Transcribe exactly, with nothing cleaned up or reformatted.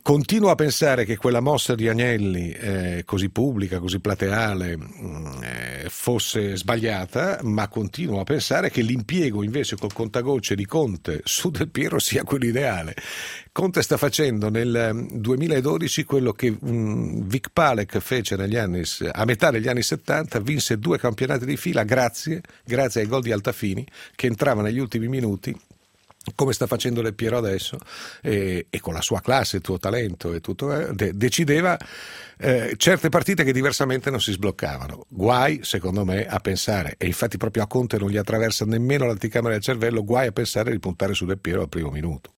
Continuo a pensare che quella mossa di Agnelli, eh, così pubblica, così plateale, eh, fosse sbagliata, ma continuo a pensare che l'impiego invece col contagocce di Conte su Del Piero sia quello ideale. Conte sta facendo nel duemiladodici quello che um, Vic Palek fece negli anni, a metà degli anni settanta, vinse due campionati di fila grazie, grazie ai gol di Altafini che entrava negli ultimi minuti, come sta facendo Del Piero adesso, eh, e con la sua classe, il tuo talento e tutto, eh, de- decideva eh, certe partite che diversamente non si sbloccavano. Guai, secondo me, a pensare, e infatti proprio a Conte non gli attraversa nemmeno l'anticamera del cervello, guai a pensare di puntare su Del Piero al primo minuto.